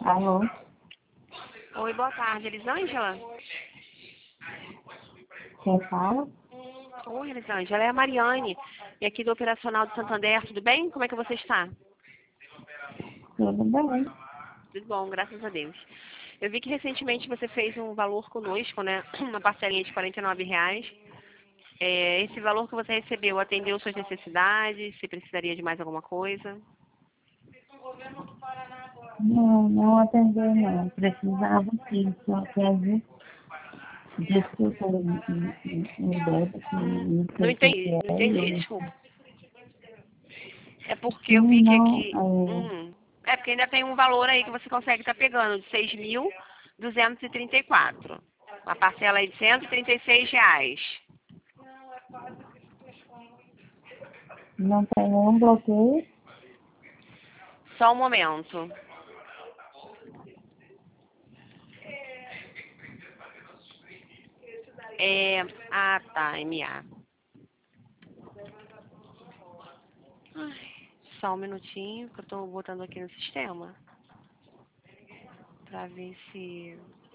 Alô? Oi, boa tarde, Elisângela? Quem fala? Oi, Elisângela, é a Mariane, e aqui do Operacional do Santander, tudo bem? Como é que você está? Tudo bem? Tudo bom, graças a Deus. Eu vi que recentemente você fez um valor conosco, né? Uma parcelinha de R$ 49. Esse valor que você recebeu atendeu suas necessidades? Você precisaria de mais alguma coisa? Não, não atendeu não. Precisava sim, só que às vezes, desculpa o débito, que não Não sei o que que entendi, é. não entendi, desculpa. É porque eu Sim, vi que não, aqui... É porque ainda tem um valor aí que você consegue estar pegando, de 6.234. Uma parcela aí de R$ 136. não tem nenhum bloqueio. Só um momento. Tá, MA. Ai, só um minutinho que eu tô botando aqui no sistema. Pra ver se...